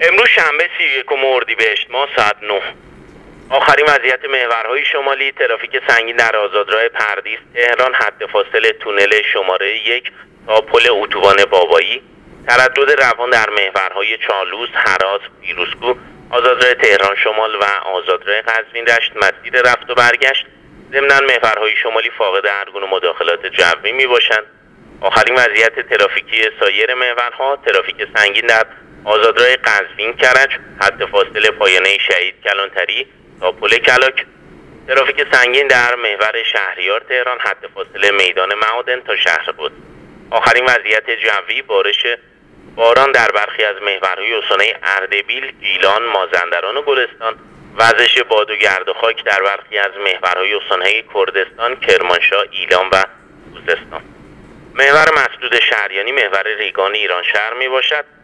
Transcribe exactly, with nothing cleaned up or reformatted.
امروز شنبه سی و یکم اردیبهشت ماه ساعت نه. آخرین وضعیت محورهای شمالی: ترافیک سنگین در آزادراه پردیس تهران، حد فاصله تونل شماره یک تا پل اتوبان بابایی. تردد روان در محورهای چالوس، هراس، پیروزکو، آزادراه تهران شمال و آزادراه قزوین رشت مسیر رفت و برگشت. ضمناً محورهای شمالی فاقد هر گونه مداخلات جوی می باشند. آخرین وضعیت ترافیکی سایر محورها: ترافیک سنگین در آزادراه قزوین کرج، حد فاصله پایانه شهید کلانتری تا پل کلاک. ترافیک سنگین در محور شهریار تهران، حد فاصله میدان معادن تا شهر قدس. آخرین وضعیت جوی: بارش باران در برخی از محورهای استانهای اردبیل، گیلان، مازندران و گلستان. وزش باد و گرد و خاک در برخی از محورهای استانهای کردستان، کرمانشاه، ایلام و خوزستان. محور مسدود شهریانی محور ریگان ایران شهر می باشد.